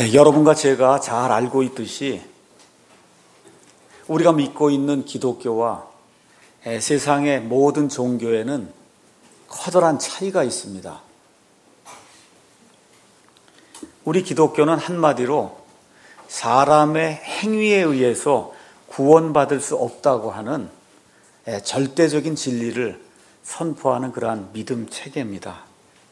여러분과 제가 잘 알고 있듯이 우리가 믿고 있는 기독교와 세상의 모든 종교에는 커다란 차이가 있습니다. 우리 기독교는 한마디로 사람의 행위에 의해서 구원받을 수 없다고 하는 절대적인 진리를 선포하는 그러한 믿음 체계입니다.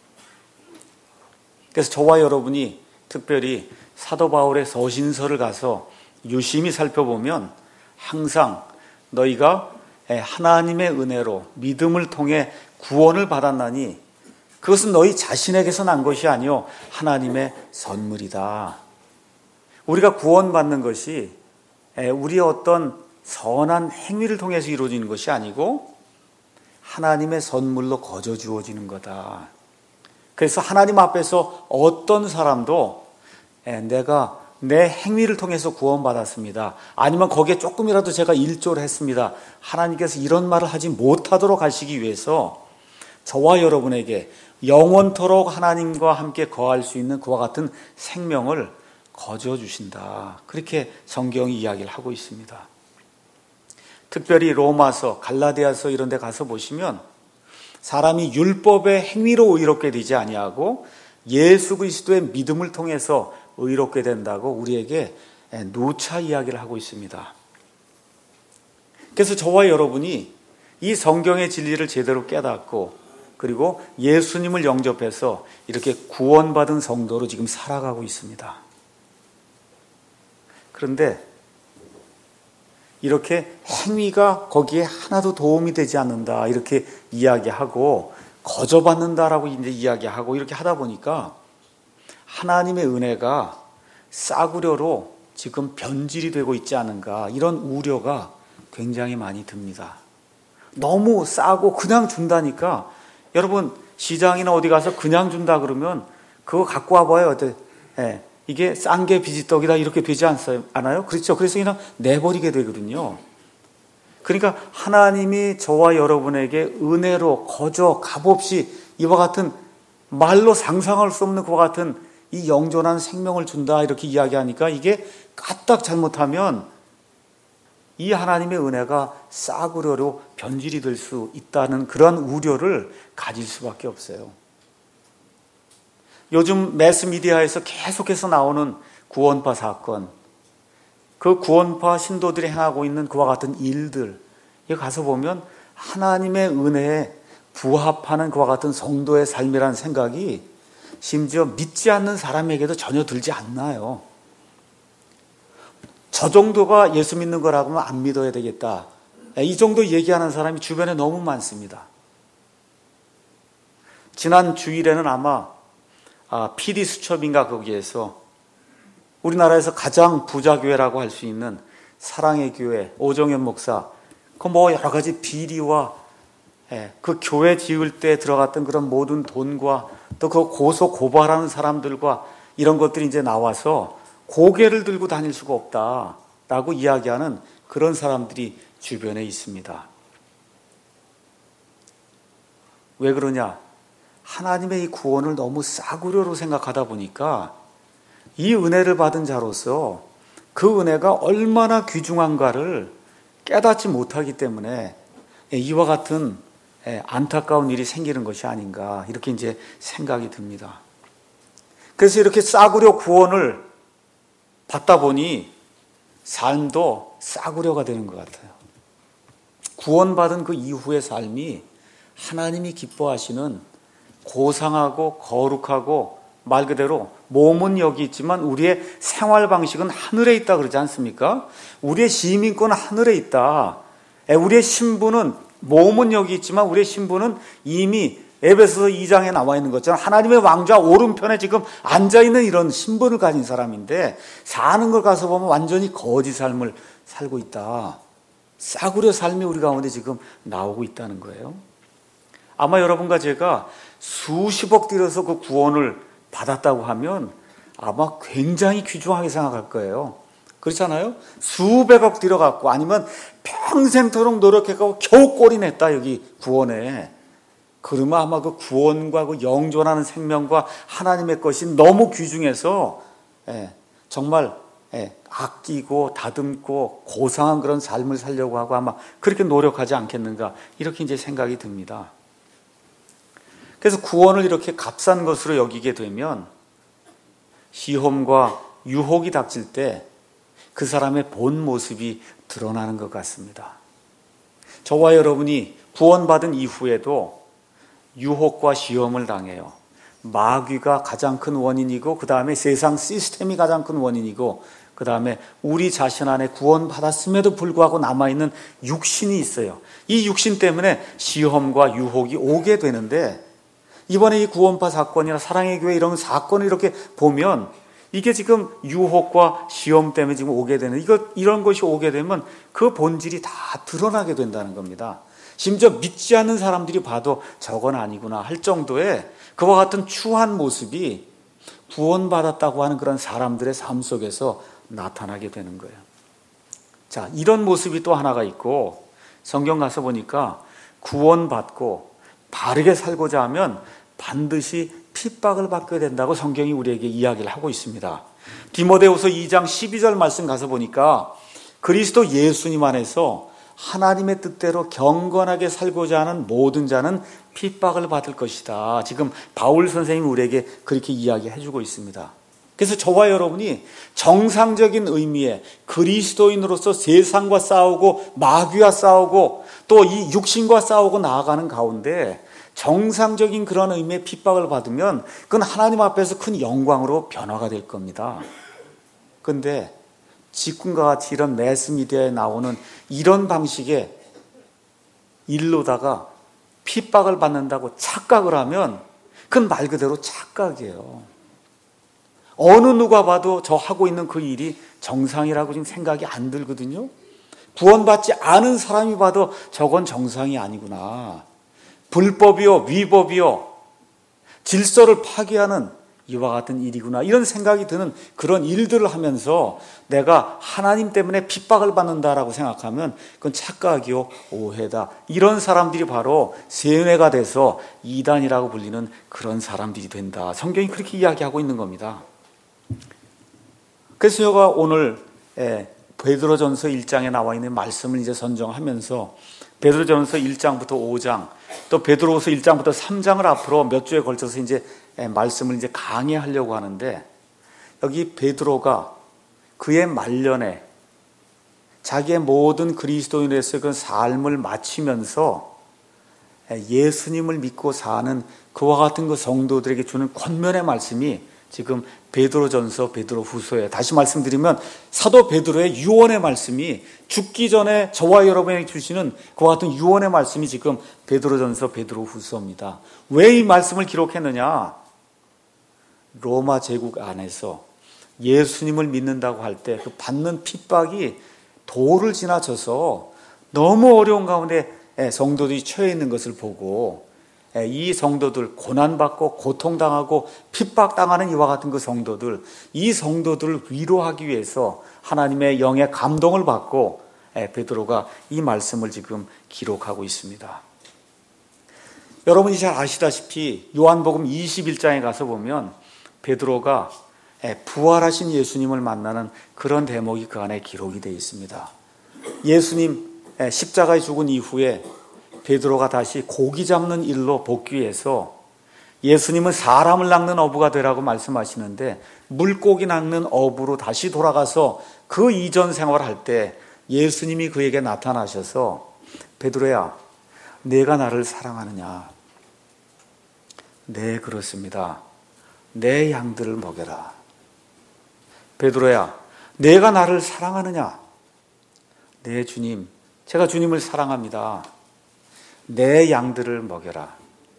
그래서 저와 여러분이 특별히 사도 바울의 서신서를 가서 유심히 살펴보면 항상 너희가 하나님의 은혜로 믿음을 통해 구원을 받았나니 그것은 너희 자신에게서 난 것이 아니요 하나님의 선물이다. 우리가 구원받는 것이 우리의 어떤 선한 행위를 통해서 이루어지는 것이 아니고 하나님의 선물로 거저 주어지는 거다. 그래서 하나님 앞에서 어떤 사람도 내가 내 행위를 통해서 구원받았습니다. 아니면 거기에 조금이라도 제가 일조를 했습니다. 하나님께서 이런 말을 하지 못하도록 하시기 위해서 저와 여러분에게 영원토록 하나님과 함께 거할 수 있는 그와 같은 생명을 거저 주신다. 그렇게 성경이 이야기를 하고 있습니다. 특별히 로마서, 갈라디아서 이런 데 가서 보시면 사람이 율법의 행위로 의롭게 되지 아니하고 예수 그리스도의 믿음을 통해서 의롭게 된다고 우리에게 누차 이야기를 하고 있습니다. 그래서 저와 여러분이 이 성경의 진리를 제대로 깨닫고 그리고 예수님을 영접해서 이렇게 구원받은 성도로 지금 살아가고 있습니다. 그런데 이렇게 행위가 거기에 하나도 도움이 되지 않는다 이렇게 이야기하고 거저 받는다라고 이제 이야기하고 이렇게 하다 보니까 하나님의 은혜가 싸구려로 지금 변질이 되고 있지 않은가 이런 우려가 굉장히 많이 듭니다. 너무 싸고 그냥 준다니까 여러분 시장이나 어디 가서 그냥 준다 그러면 그거 갖고 와봐요. 이게 싼 게 비지떡이다 이렇게 되지 않아요? 그렇죠? 그래서 그냥 내버리게 되거든요. 그러니까 하나님이 저와 여러분에게 은혜로 거저 값없이 이와 같은 말로 상상할 수 없는 그와 같은 이 영존한 생명을 준다 이렇게 이야기하니까 이게 까딱 잘못하면 이 하나님의 은혜가 싸구려로 변질이 될 수 있다는 그런 우려를 가질 수밖에 없어요. 요즘 매스미디어에서 계속해서 나오는 구원파 사건, 그 구원파 신도들이 행하고 있는 그와 같은 일들, 여기 가서 보면 하나님의 은혜에 부합하는 그와 같은 성도의 삶이라는 생각이 심지어 믿지 않는 사람에게도 전혀 들지 않나요? 저 정도가 예수 믿는 거라고 하면 안 믿어야 되겠다. 이 정도 얘기하는 사람이 주변에 너무 많습니다. 지난 주일에는 아마 PD 수첩인가 거기에서 우리나라에서 가장 부자 교회라고 할 수 있는 사랑의 교회 오정현 목사 그 뭐 여러 가지 비리와 그 교회 지을 때 들어갔던 그런 모든 돈과 또 그 고소 고발하는 사람들과 이런 것들이 이제 나와서 고개를 들고 다닐 수가 없다라고 이야기하는 그런 사람들이 주변에 있습니다. 왜 그러냐? 하나님의 이 구원을 너무 싸구려로 생각하다 보니까 이 은혜를 받은 자로서 그 은혜가 얼마나 귀중한가를 깨닫지 못하기 때문에 이와 같은 안타까운 일이 생기는 것이 아닌가 이렇게 이제 생각이 듭니다. 그래서 이렇게 싸구려 구원을 받다 보니 삶도 싸구려가 되는 것 같아요. 구원받은 그 이후의 삶이 하나님이 기뻐하시는 고상하고 거룩하고 말 그대로 몸은 여기 있지만 우리의 생활 방식은 하늘에 있다 그러지 않습니까? 우리의 시민권은 하늘에 있다. 우리의 신분은 몸은 여기 있지만 우리의 신분은 이미 에베소서 2장에 나와 있는 것처럼 하나님의 왕좌 오른편에 지금 앉아있는 이런 신분을 가진 사람인데 사는 걸 가서 보면 완전히 거지 삶을 살고 있다. 싸구려 삶이 우리 가운데 지금 나오고 있다는 거예요. 아마 여러분과 제가 수십억 들여서 그 구원을 받았다고 하면 아마 굉장히 귀중하게 생각할 거예요. 그렇잖아요? 수백억 들여갖고 아니면 평생토록 노력해가고 겨우 꼴이 냈다 여기 구원에. 그러면 아마 그 구원과 그 영존하는 생명과 하나님의 것이 너무 귀중해서 정말 아끼고 다듬고 고상한 그런 삶을 살려고 하고 아마 그렇게 노력하지 않겠는가, 이렇게 이제 생각이 듭니다. 그래서 구원을 이렇게 값싼 것으로 여기게 되면 시험과 유혹이 닥칠 때 그 사람의 본 모습이 드러나는 것 같습니다. 저와 여러분이 구원받은 이후에도 유혹과 시험을 당해요. 마귀가 가장 큰 원인이고, 그 다음에 세상 시스템이 가장 큰 원인이고, 그 다음에 우리 자신 안에 구원받았음에도 불구하고 남아있는 육신이 있어요. 이 육신 때문에 시험과 유혹이 오게 되는데, 이번에 이 구원파 사건이나 사랑의 교회 이런 사건을 이렇게 보면 이게 지금 유혹과 시험 때문에 지금 오게 되는, 이런 것이 오게 되면 그 본질이 다 드러나게 된다는 겁니다. 심지어 믿지 않는 사람들이 봐도 저건 아니구나 할 정도의 그와 같은 추한 모습이 구원받았다고 하는 그런 사람들의 삶 속에서 나타나게 되는 거예요. 자, 이런 모습이 또 하나가 있고, 성경 가서 보니까 구원받고 바르게 살고자 하면 반드시 핍박을 받게 된다고 성경이 우리에게 이야기를 하고 있습니다. 디모데후서 2장 12절 말씀 가서 보니까 그리스도 예수님 안에서 하나님의 뜻대로 경건하게 살고자 하는 모든 자는 핍박을 받을 것이다. 지금 바울 선생님이 우리에게 그렇게 이야기해 주고 있습니다. 그래서 저와 여러분이 정상적인 의미의 그리스도인으로서 세상과 싸우고 마귀와 싸우고 또 이 육신과 싸우고 나아가는 가운데 정상적인 그런 의미의 핍박을 받으면 그건 하나님 앞에서 큰 영광으로 변화가 될 겁니다. 그런데 지금과 같이 이런 매스미디어에 나오는 이런 방식의 일로다가 핍박을 받는다고 착각을 하면 그건 말 그대로 착각이에요. 어느 누가 봐도 저 하고 있는 그 일이 정상이라고 지금 생각이 안 들거든요. 구원받지 않은 사람이 봐도 저건 정상이 아니구나. 불법이요, 위법이요, 질서를 파괴하는 이와 같은 일이구나, 이런 생각이 드는 그런 일들을 하면서 내가 하나님 때문에 핍박을 받는다라고 생각하면 그건 착각이요, 오해다. 이런 사람들이 바로 세뇌가 돼서 이단이라고 불리는 그런 사람들이 된다. 성경이 그렇게 이야기하고 있는 겁니다. 그래서 제가 오늘 베드로전서 1장에 나와 있는 말씀을 이제 선정하면서 베드로전서 1장부터 5장, 또 베드로후서 1장부터 3장을 앞으로 몇 주에 걸쳐서 이제 말씀을 이제 강의하려고 하는데, 여기 베드로가 그의 말년에 자기의 모든 그리스도인으로서의 그 삶을 마치면서 예수님을 믿고 사는 그와 같은 그 성도들에게 주는 권면의 말씀이 지금 베드로전서, 베드로후서에, 다시 말씀드리면 사도 베드로의 유언의 말씀이 죽기 전에 저와 여러분에게 주시는 그와 같은 유언의 말씀이 지금 베드로전서, 베드로후서입니다. 왜 이 말씀을 기록했느냐? 로마 제국 안에서 예수님을 믿는다고 할 때 그 받는 핍박이 도를 지나쳐서 너무 어려운 가운데 성도들이 처해 있는 것을 보고, 이 성도들, 고난받고 고통당하고 핍박당하는 이와 같은 그 성도들, 이 성도들을 위로하기 위해서 하나님의 영의 감동을 받고 베드로가 이 말씀을 지금 기록하고 있습니다. 여러분이 잘 아시다시피 요한복음 21장에 가서 보면 베드로가 부활하신 예수님을 만나는 그런 대목이 그 안에 기록이 되어 있습니다. 예수님 십자가에 죽은 이후에 베드로가 다시 고기 잡는 일로 복귀해서, 예수님은 사람을 낚는 어부가 되라고 말씀하시는데 물고기 낚는 어부로 다시 돌아가서 그 이전 생활할 때 예수님이 그에게 나타나셔서 베드로야, 내가 나를 사랑하느냐? 네, 그렇습니다. 내 양들을 먹여라. 베드로야, 내가 나를 사랑하느냐? 네, 주님, 제가 주님을 사랑합니다. 내 양들을 먹여라.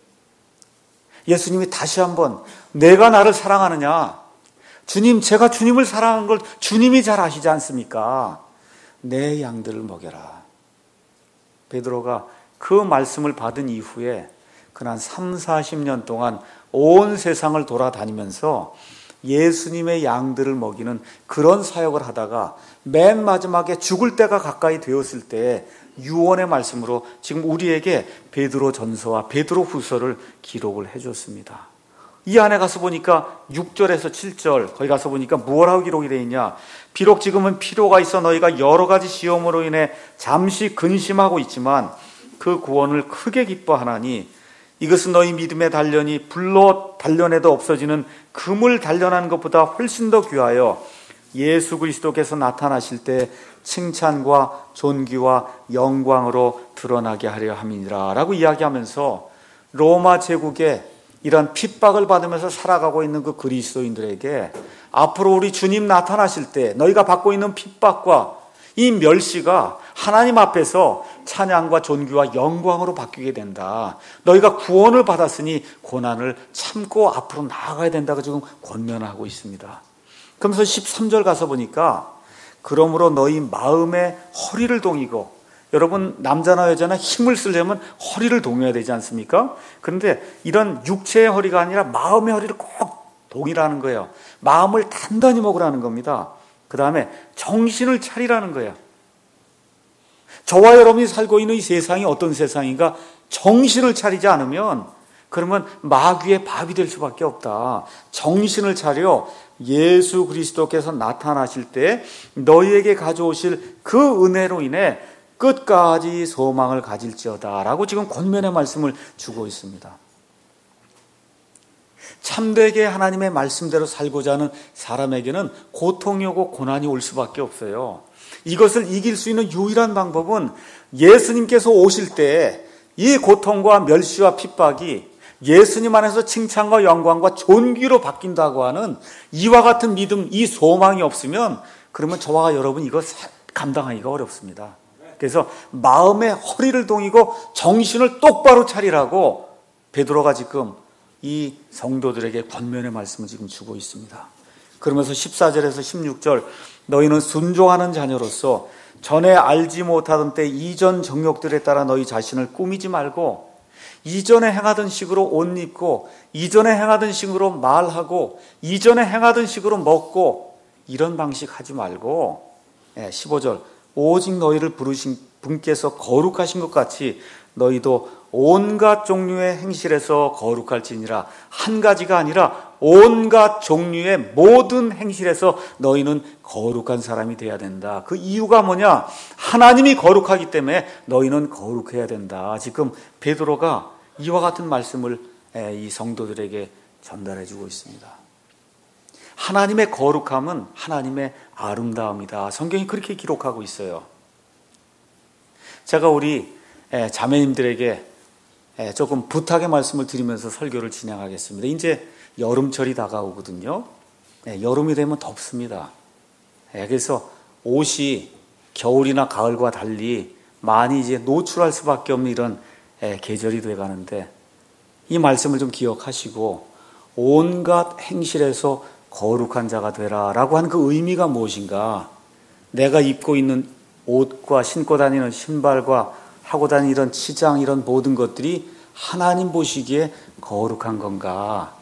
예수님이 다시 한번, 내가 나를 사랑하느냐? 주님, 제가 주님을 사랑하는 걸 주님이 잘 아시지 않습니까? 내 양들을 먹여라. 베드로가 그 말씀을 받은 이후에 그난 30-40년 동안 온 세상을 돌아다니면서 예수님의 양들을 먹이는 그런 사역을 하다가 맨 마지막에 죽을 때가 가까이 되었을 때 유언의 말씀으로 지금 우리에게 베드로 전서와 베드로 후서를 기록을 해줬습니다. 이 안에 가서 보니까 6절에서 7절 거기 가서 보니까 뭐라고 기록이 되어 있냐. 비록 지금은 필요가 있어 너희가 여러 가지 시험으로 인해 잠시 근심하고 있지만 그 구원을 크게 기뻐하나니 이것은 너희 믿음의 단련이 불로 단련해도 없어지는 금을 단련하는 것보다 훨씬 더 귀하여 예수 그리스도께서 나타나실 때 칭찬과 존귀와 영광으로 드러나게 하려 함이니라 라고 이야기하면서 로마 제국의 이런 핍박을 받으면서 살아가고 있는 그 그리스도인들에게 앞으로 우리 주님 나타나실 때 너희가 받고 있는 핍박과 이 멸시가 하나님 앞에서 찬양과 존귀와 영광으로 바뀌게 된다. 너희가 구원을 받았으니 고난을 참고 앞으로 나아가야 된다고 지금 권면하고 있습니다. 그러면서 13절 가서 보니까 그러므로 너희 마음의 허리를 동이고, 여러분 남자나 여자나 힘을 쓰려면 허리를 동여야 되지 않습니까? 그런데 이런 육체의 허리가 아니라 마음의 허리를 꼭 동이라는 거예요. 마음을 단단히 먹으라는 겁니다. 그 다음에 정신을 차리라는 거예요. 저와 여러분이 살고 있는 이 세상이 어떤 세상인가? 정신을 차리지 않으면 그러면 마귀의 밥이 될 수밖에 없다. 정신을 차려 예수 그리스도께서 나타나실 때 너희에게 가져오실 그 은혜로 인해 끝까지 소망을 가질지어다 라고 지금 권면의 말씀을 주고 있습니다. 참되게 하나님의 말씀대로 살고자 하는 사람에게는 고통이 오고 고난이 올 수밖에 없어요. 이것을 이길 수 있는 유일한 방법은 예수님께서 오실 때 이 고통과 멸시와 핍박이 예수님 안에서 칭찬과 영광과 존귀로 바뀐다고 하는 이와 같은 믿음, 이 소망이 없으면 그러면 저와 여러분 이거 감당하기가 어렵습니다. 그래서 마음의 허리를 동이고 정신을 똑바로 차리라고 베드로가 지금 이 성도들에게 권면의 말씀을 지금 주고 있습니다. 그러면서 14절에서 16절 너희는 순종하는 자녀로서 전에 알지 못하던 때 이전 정욕들에 따라 너희 자신을 꾸미지 말고 이전에 행하던 식으로 옷 입고 이전에 행하던 식으로 말하고 이전에 행하던 식으로 먹고 이런 방식 하지 말고 15절 오직 너희를 부르신 분께서 거룩하신 것 같이 너희도 온갖 종류의 행실에서 거룩할지니라. 한 가지가 아니라 온갖 종류의 모든 행실에서 너희는 거룩한 사람이 되어야 된다. 그 이유가 뭐냐? 하나님이 거룩하기 때문에 너희는 거룩해야 된다. 지금 베드로가 이와 같은 말씀을 이 성도들에게 전달해 주고 있습니다. 하나님의 거룩함은 하나님의 아름다움이다. 성경이 그렇게 기록하고 있어요. 제가 우리 자매님들에게 조금 부탁의 말씀을 드리면서 설교를 진행하겠습니다. 이제 여름철이 다가오거든요. 여름이 되면 덥습니다. 그래서 옷이 겨울이나 가을과 달리 많이 이제 노출할 수밖에 없는 이런 계절이 돼 가는데 이 말씀을 좀 기억하시고 온갖 행실에서 거룩한 자가 되라라고 하는 그 의미가 무엇인가? 내가 입고 있는 옷과 신고 다니는 신발과 하고 다니는 이런 치장 이런 모든 것들이 하나님 보시기에 거룩한 건가?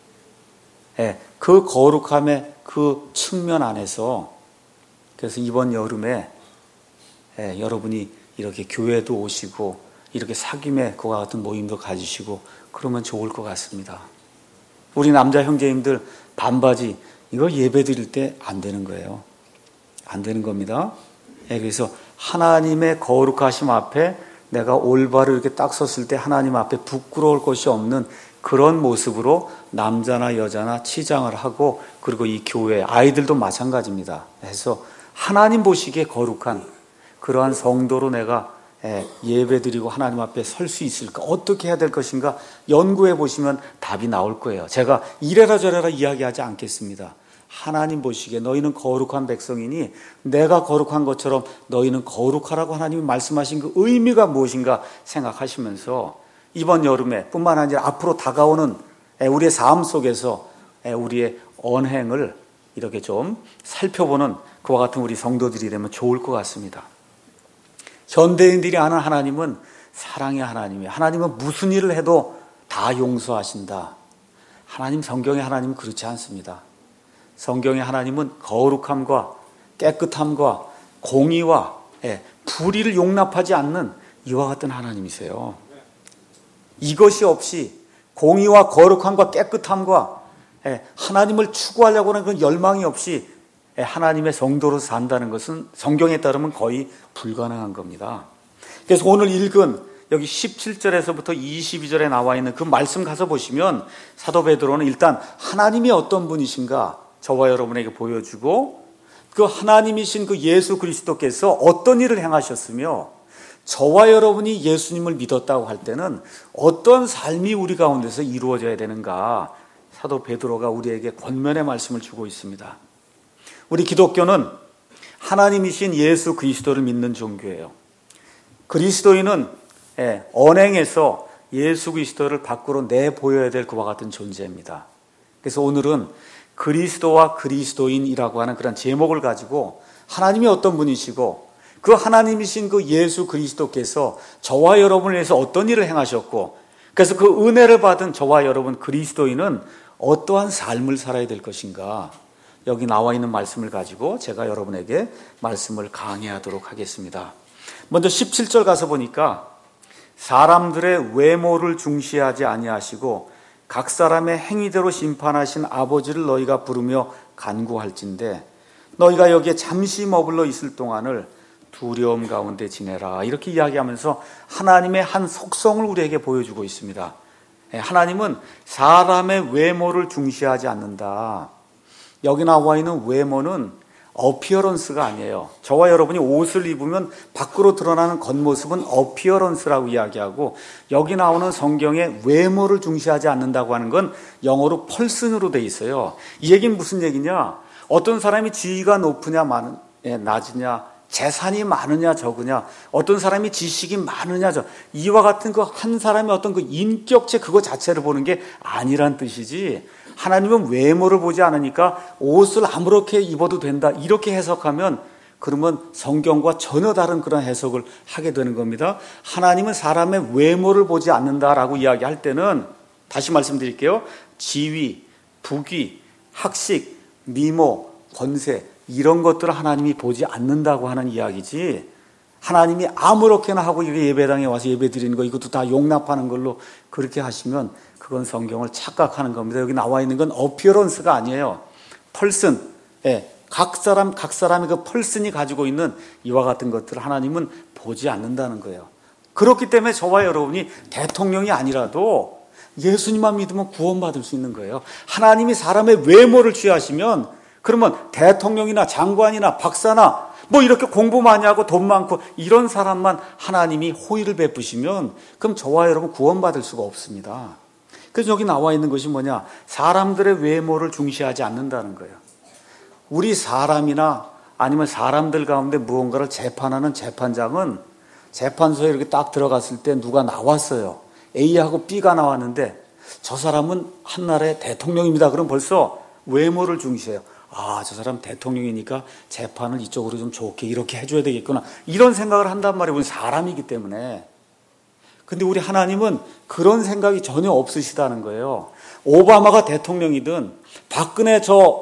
그 거룩함의 그 측면 안에서 그래서 이번 여름에 여러분이 이렇게 교회도 오시고 이렇게 사귐의 그와 같은 모임도 가지시고 그러면 좋을 것 같습니다. 우리 남자 형제님들 반바지 이거 예배 드릴 때 안 되는 거예요. 안 되는 겁니다. 그래서 하나님의 거룩하심 앞에 내가 올바로 이렇게 딱 섰을 때 하나님 앞에 부끄러울 것이 없는 그런 모습으로 남자나 여자나 치장을 하고 그리고 이 교회 아이들도 마찬가지입니다. 그래서 하나님 보시기에 거룩한 그러한 성도로 내가 예배드리고 하나님 앞에 설 수 있을까? 어떻게 해야 될 것인가? 연구해 보시면 답이 나올 거예요. 제가 이래라 저래라 이야기하지 않겠습니다. 하나님 보시기에 너희는 거룩한 백성이니 내가 거룩한 것처럼 너희는 거룩하라고 하나님이 말씀하신 그 의미가 무엇인가 생각하시면서 이번 여름에 뿐만 아니라 앞으로 다가오는 우리의 삶 속에서 우리의 언행을 이렇게 좀 살펴보는 그와 같은 우리 성도들이 되면 좋을 것 같습니다. 현대인들이 아는 하나님은 사랑의 하나님이에요. 하나님은 무슨 일을 해도 다 용서하신다. 하나님 성경의 하나님은 그렇지 않습니다. 성경의 하나님은 거룩함과 깨끗함과 공의와 불의를 용납하지 않는 이와 같은 하나님이세요. 이것이 없이 공의와 거룩함과 깨끗함과 하나님을 추구하려고 하는 그런 열망이 없이 하나님의 성도로 산다는 것은 성경에 따르면 거의 불가능한 겁니다. 그래서 오늘 읽은 여기 17절에서부터 22절에 나와 있는 그 말씀 가서 보시면 사도 베드로는 일단 하나님이 어떤 분이신가 저와 여러분에게 보여주고, 그 하나님이신 그 예수 그리스도께서 어떤 일을 행하셨으며 저와 여러분이 예수님을 믿었다고 할 때는 어떤 삶이 우리 가운데서 이루어져야 되는가, 사도 베드로가 우리에게 권면의 말씀을 주고 있습니다. 우리 기독교는 하나님이신 예수 그리스도를 믿는 종교예요. 그리스도인은 언행에서 예수 그리스도를 밖으로 내보여야 될 그와 같은 존재입니다. 그래서 오늘은 그리스도와 그리스도인이라고 하는 그런 제목을 가지고 하나님이 어떤 분이시고 그 하나님이신 그 예수 그리스도께서 저와 여러분을 위해서 어떤 일을 행하셨고, 그래서 그 은혜를 받은 저와 여러분 그리스도인은 어떠한 삶을 살아야 될 것인가, 여기 나와 있는 말씀을 가지고 제가 여러분에게 말씀을 강해하도록 하겠습니다. 먼저 17절 가서 보니까 사람들의 외모를 중시하지 아니하시고 각 사람의 행위대로 심판하신 아버지를 너희가 부르며 간구할진대 너희가 여기에 잠시 머물러 있을 동안을 두려움 가운데 지내라, 이렇게 이야기하면서 하나님의 한 속성을 우리에게 보여주고 있습니다. 하나님은 사람의 외모를 중시하지 않는다. 여기 나와 있는 외모는 어피어런스가 아니에요. 저와 여러분이 옷을 입으면 밖으로 드러나는 겉모습은 어피어런스라고 이야기하고, 여기 나오는 성경의 외모를 중시하지 않는다고 하는 건 영어로 펄슨으로 돼 있어요. 이 얘기는 무슨 얘기냐, 어떤 사람이 지위가 높으냐 낮으냐, 재산이 많으냐 적으냐, 어떤 사람이 지식이 많으냐 이와 같은 그 한 사람의 어떤 그 인격체 그거 자체를 보는 게 아니란 뜻이지, 하나님은 외모를 보지 않으니까 옷을 아무렇게 입어도 된다 이렇게 해석하면 그러면 성경과 전혀 다른 그런 해석을 하게 되는 겁니다. 하나님은 사람의 외모를 보지 않는다라고 이야기할 때는 다시 말씀드릴게요. 지위, 부귀, 학식, 미모, 권세 이런 것들을 하나님이 보지 않는다고 하는 이야기지, 하나님이 아무렇게나 하고 이렇게 예배당에 와서 예배 드리는 거 이것도 다 용납하는 걸로 그렇게 하시면 그건 성경을 착각하는 겁니다. 여기 나와 있는 건 어피어런스가 아니에요. 펄슨, 각 사람의 그 펄슨이 가지고 있는 이와 같은 것들을 하나님은 보지 않는다는 거예요. 그렇기 때문에 저와 여러분이 대통령이 아니라도 예수님만 믿으면 구원받을 수 있는 거예요. 하나님이 사람의 외모를 취하시면 그러면 대통령이나 장관이나 박사나 뭐 이렇게 공부 많이 하고 돈 많고 이런 사람만 하나님이 호의를 베푸시면 그럼 저와 여러분 구원받을 수가 없습니다. 그래서 여기 나와 있는 것이 뭐냐, 사람들의 외모를 중시하지 않는다는 거예요. 우리 사람이나 아니면 사람들 가운데 무언가를 재판하는 재판장은 재판소에 이렇게 딱 들어갔을 때 누가 나왔어요. A하고 B가 나왔는데 저 사람은 한나라의 대통령입니다. 그럼 벌써 외모를 중시해요. 아, 저 사람 대통령이니까 재판을 이쪽으로 좀 좋게 이렇게 해줘야 되겠구나, 이런 생각을 한단 말이에요. 우리 사람이기 때문에. 근데 우리 하나님은 그런 생각이 전혀 없으시다는 거예요. 오바마가 대통령이든 박근혜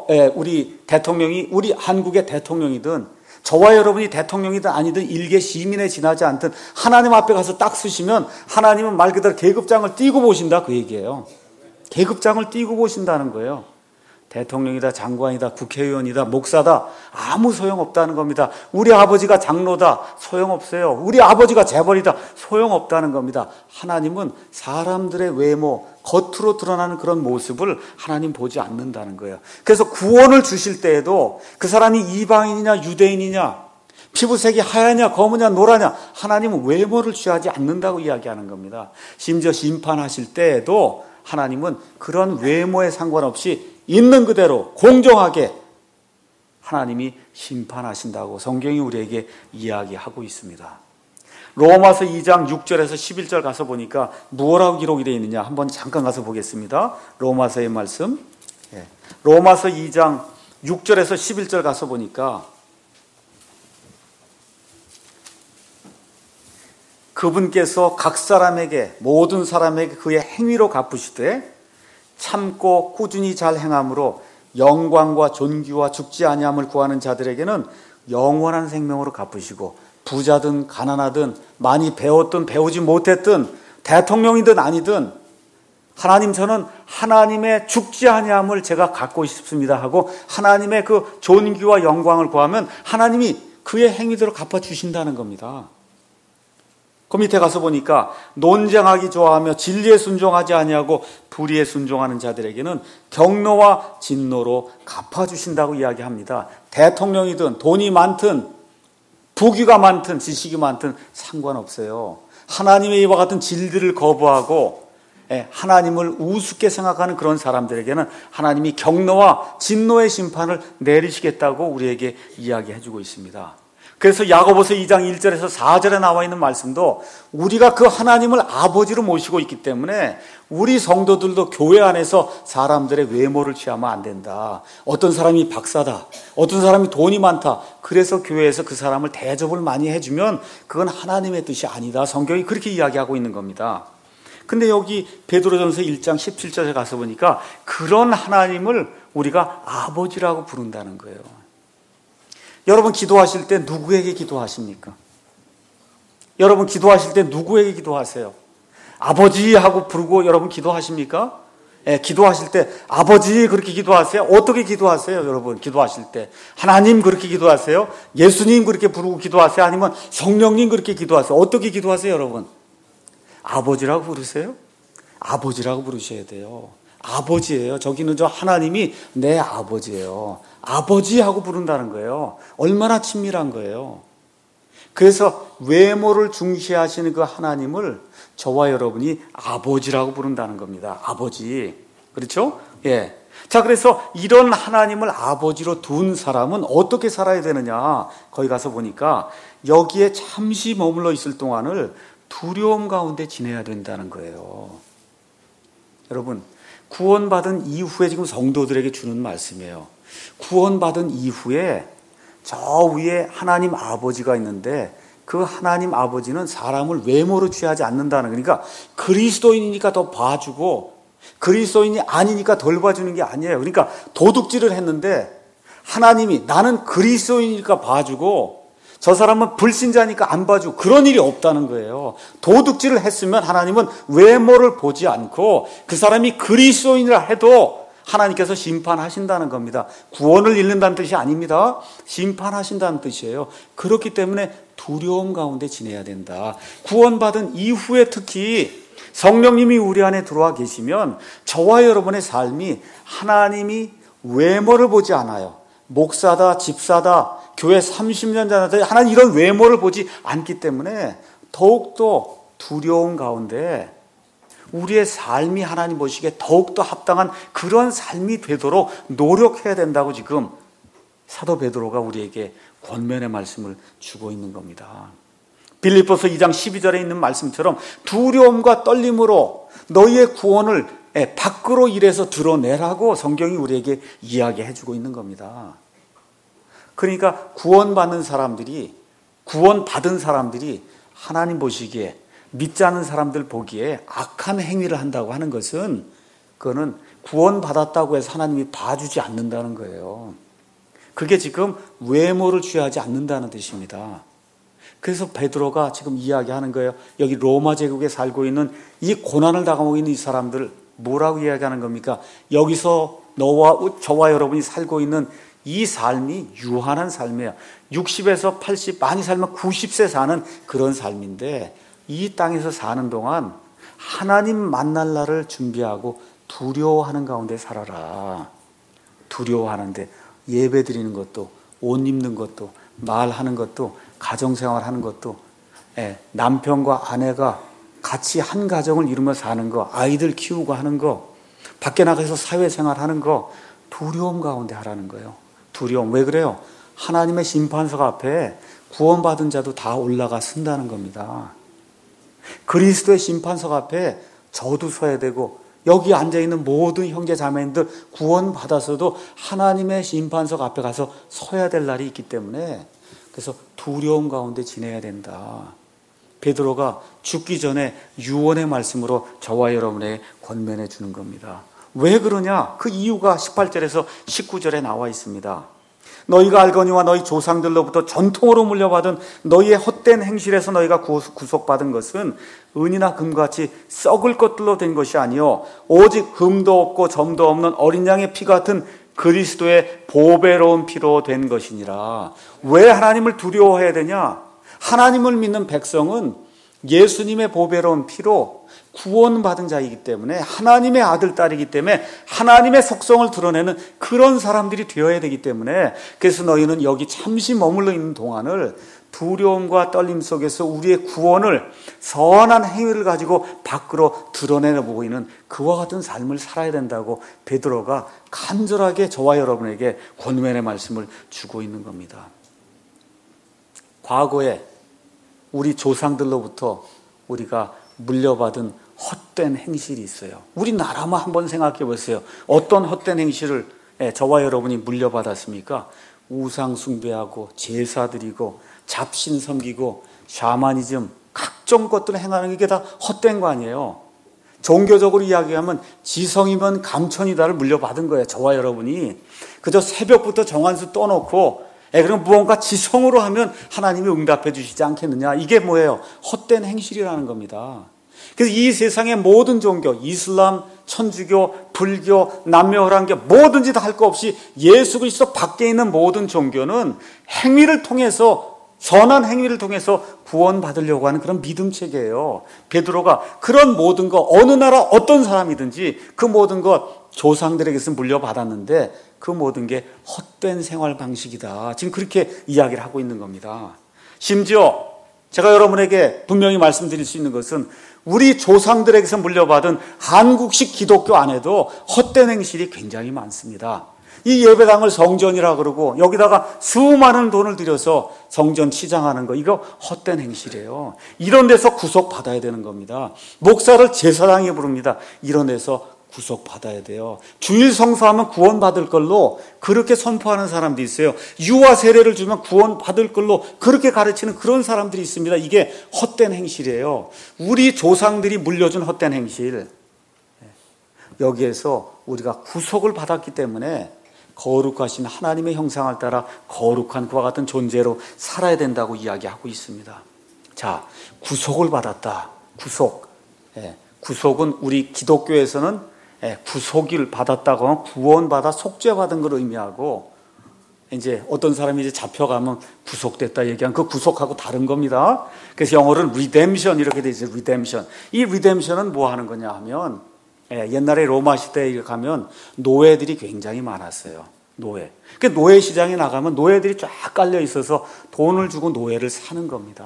우리 대통령이 우리 한국의 대통령이든 저와 여러분이 대통령이든 아니든 일개 시민에 지나지 않든 하나님 앞에 가서 딱 쓰시면 하나님은 말 그대로 계급장을 띄고 보신다, 그 얘기예요. 계급장을 띄고 보신다는 거예요. 대통령이다, 장관이다, 국회의원이다, 목사다, 아무 소용없다는 겁니다. 우리 아버지가 장로다, 소용없어요. 우리 아버지가 재벌이다, 소용없다는 겁니다. 하나님은 사람들의 외모, 겉으로 드러나는 그런 모습을 하나님 보지 않는다는 거예요. 그래서 구원을 주실 때에도 그 사람이 이방인이냐 유대인이냐, 피부색이 하얗냐 검으냐 노라냐, 하나님은 외모를 취하지 않는다고 이야기하는 겁니다. 심지어 심판하실 때에도 하나님은 그런 외모에 상관없이 있는 그대로 공정하게 하나님이 심판하신다고 성경이 우리에게 이야기하고 있습니다. 로마서 2장 6절에서 11절 가서 보니까 무엇라고 기록이 되어 있느냐 한번 잠깐 가서 보겠습니다. 로마서의 말씀, 로마서 2장 6절에서 11절 가서 보니까 그분께서 각 사람에게, 모든 사람에게 그의 행위로 갚으시되 참고 꾸준히 잘 행함으로 영광과 존귀와 죽지 아니함을 구하는 자들에게는 영원한 생명으로 갚으시고, 부자든 가난하든 많이 배웠든 배우지 못했든 대통령이든 아니든 하나님, 저는 하나님의 죽지 아니함을 제가 갖고 싶습니다 하고 하나님의 그 존귀와 영광을 구하면 하나님이 그의 행위대로 갚아주신다는 겁니다. 그 밑에 가서 보니까 논쟁하기 좋아하며 진리에 순종하지 아니하고 불의에 순종하는 자들에게는 경노와 진노로 갚아주신다고 이야기합니다. 대통령이든 돈이 많든 부귀가 많든 지식이 많든 상관없어요. 하나님의 이와 같은 진리를 거부하고 하나님을 우습게 생각하는 그런 사람들에게는 하나님이 경노와 진노의 심판을 내리시겠다고 우리에게 이야기해주고 있습니다. 그래서 야고보서 2장 1절에서 4절에 나와 있는 말씀도 우리가 그 하나님을 아버지로 모시고 있기 때문에 우리 성도들도 교회 안에서 사람들의 외모를 취하면 안 된다. 어떤 사람이 박사다, 어떤 사람이 돈이 많다, 그래서 교회에서 그 사람을 대접을 많이 해주면 그건 하나님의 뜻이 아니다. 성경이 그렇게 이야기하고 있는 겁니다. 근데 여기 베드로전서 1장 17절에 가서 보니까 그런 하나님을 우리가 아버지라고 부른다는 거예요. 여러분 기도하실 때 누구에게 기도하십니까? 여러분 기도하실 때 누구에게 기도하세요? 아버지 하고 부르고 여러분 기도하십니까? 기도하실 때 아버지 그렇게 기도하세요? 어떻게 기도하세요? 여러분 기도하실 때 하나님 그렇게 기도하세요? 예수님 그렇게 부르고 기도하세요? 아니면 성령님 그렇게 기도하세요? 어떻게 기도하세요 여러분? 아버지라고 부르세요? 아버지라고 부르셔야 돼요. 아버지예요. 저기는 저 하나님이 내 아버지예요. 아버지하고 부른다는 거예요. 얼마나 친밀한 거예요. 그래서 외모를 중시하시는 그 하나님을 저와 여러분이 아버지라고 부른다는 겁니다. 아버지. 그렇죠? 예. 자, 그래서 이런 하나님을 아버지로 둔 사람은 어떻게 살아야 되느냐? 거기 가서 보니까 여기에 잠시 머물러 있을 동안을 두려움 가운데 지내야 된다는 거예요. 여러분, 구원받은 이후에 지금 성도들에게 주는 말씀이에요. 구원받은 이후에 저 위에 하나님 아버지가 있는데 그 하나님 아버지는 사람을 외모로 취하지 않는다는, 그러니까 그리스도인이니까 더 봐주고 그리스도인이 아니니까 덜 봐주는 게 아니에요. 그러니까 도둑질을 했는데 하나님이 나는 그리스도인이니까 봐주고 저 사람은 불신자니까 안 봐주고 그런 일이 없다는 거예요. 도둑질을 했으면 하나님은 외모를 보지 않고 그 사람이 그리스도인이라 해도 하나님께서 심판하신다는 겁니다. 구원을 잃는다는 뜻이 아닙니다. 심판하신다는 뜻이에요. 그렇기 때문에 두려움 가운데 지내야 된다. 구원받은 이후에 특히 성령님이 우리 안에 들어와 계시면 저와 여러분의 삶이 하나님이 외모를 보지 않아요. 목사다, 집사다, 교회 30년 전에 하나님 이런 외모를 보지 않기 때문에 더욱더 두려움 가운데 우리의 삶이 하나님 보시기에 더욱더 합당한 그런 삶이 되도록 노력해야 된다고 지금 사도 베드로가 우리에게 권면의 말씀을 주고 있는 겁니다. 빌립보서 2장 12절에 있는 말씀처럼 두려움과 떨림으로 너희의 구원을 밖으로 일해서 드러내라고 성경이 우리에게 이야기해 주고 있는 겁니다. 그러니까 구원받은 사람들이 하나님 보시기에 믿지 않는 사람들 보기에 악한 행위를 한다고 하는 것은 그거는 구원받았다고 해서 하나님이 봐주지 않는다는 거예요. 그게 지금 외모를 취하지 않는다는 뜻입니다. 그래서 베드로가 지금 이야기하는 거예요. 여기 로마 제국에 살고 있는 이 고난을 당하고 있는 이 사람들 뭐라고 이야기하는 겁니까? 여기서 너와 저와 여러분이 살고 있는 이 삶이 유한한 삶이에요. 60에서 80, 많이 살면 90세 사는 그런 삶인데 이 땅에서 사는 동안 하나님 만날 날을 준비하고 두려워하는 가운데 살아라. 두려워하는데 예배 드리는 것도, 옷 입는 것도, 말하는 것도, 가정생활하는 것도, 남편과 아내가 같이 한 가정을 이루며 사는 거, 아이들 키우고 하는 거, 밖에 나가서 사회생활하는 거 두려움 가운데 하라는 거예요. 두려움. 왜 그래요? 하나님의 심판석 앞에 구원받은 자도 다 올라가 쓴다는 겁니다. 그리스도의 심판석 앞에 저도 서야 되고 여기 앉아있는 모든 형제 자매님들 구원받아서도 하나님의 심판석 앞에 가서 서야 될 날이 있기 때문에 그래서 두려움 가운데 지내야 된다. 베드로가 죽기 전에 유언의 말씀으로 저와 여러분에게 권면해 주는 겁니다. 왜 그러냐? 그 이유가 18절에서 19절에 나와 있습니다. 너희가 알거니와 너희 조상들로부터 전통으로 물려받은 너희의 헛된 행실에서 너희가 구속받은 것은 은이나 금같이 썩을 것들로 된 것이 아니요 오직 흠도 없고 점도 없는 어린 양의 피 같은 그리스도의 보배로운 피로 된 것이니라. 왜 하나님을 두려워해야 되냐? 하나님을 믿는 백성은 예수님의 보배로운 피로 구원받은 자이기 때문에, 하나님의 아들, 딸이기 때문에 하나님의 속성을 드러내는 그런 사람들이 되어야 되기 때문에, 그래서 너희는 여기 잠시 머물러 있는 동안을 두려움과 떨림 속에서 우리의 구원을 선한 행위를 가지고 밖으로 드러내는 보이는 그와 같은 삶을 살아야 된다고 베드로가 간절하게 저와 여러분에게 권면의 말씀을 주고 있는 겁니다. 과거에 우리 조상들로부터 우리가 물려받은 헛된 행실이 있어요. 우리나라만 한번 생각해 보세요. 어떤 헛된 행실을 저와 여러분이 물려받았습니까? 우상 숭배하고 제사 드리고 잡신 섬기고 샤머니즘 각종 것들을 행하는 게 다 헛된 거 아니에요. 종교적으로 이야기하면 지성이면 감천이다를 물려받은 거예요. 저와 여러분이 그저 새벽부터 정한수 떠놓고 그럼 무언가 지성으로 하면 하나님이 응답해 주시지 않겠느냐. 이게 뭐예요? 헛된 행실이라는 겁니다. 그래서 이 세상의 모든 종교, 이슬람, 천주교, 불교, 남녀호랑교 뭐든지 다 할 거 없이 예수 그리스도 밖에 있는 모든 종교는 행위를 통해서, 선한 행위를 통해서 구원받으려고 하는 그런 믿음 체계예요. 베드로가 그런 모든 것, 어느 나라 어떤 사람이든지 그 모든 것 조상들에게서 물려받았는데 그 모든 게 헛된 생활 방식이다. 지금 그렇게 이야기를 하고 있는 겁니다. 심지어 제가 여러분에게 분명히 말씀드릴 수 있는 것은 우리 조상들에게서 물려받은 한국식 기독교 안에도 헛된 행실이 굉장히 많습니다. 이 예배당을 성전이라 그러고 여기다가 수많은 돈을 들여서 성전 치장하는 거, 이거 헛된 행실이에요. 이런 데서 구속받아야 되는 겁니다. 목사를 제사장이 부릅니다. 이런 데서 구속받아야 돼요. 주일 성수하면 구원받을 걸로 그렇게 선포하는 사람도 있어요. 유아 세례를 주면 구원받을 걸로 그렇게 가르치는 그런 사람들이 있습니다. 이게 헛된 행실이에요. 우리 조상들이 물려준 헛된 행실. 여기에서 우리가 구속을 받았기 때문에 거룩하신 하나님의 형상을 따라 거룩한 그와 같은 존재로 살아야 된다고 이야기하고 있습니다. 자, 구속을 받았다. 구속. 구속은 우리 기독교에서는 구속을 받았다고 하면 구원받아 속죄받은 걸 의미하고, 이제 어떤 사람이 이제 잡혀가면 구속됐다 얘기하면 그 구속하고 다른 겁니다. 그래서 영어로는 redemption 이렇게 돼 있어요. redemption. 이 redemption은 뭐 하는 거냐 하면, 옛날에 로마 시대에 가면 노예들이 굉장히 많았어요. 노예. 그 노예 시장에 나가면 노예들이 쫙 깔려 있어서 돈을 주고 노예를 사는 겁니다.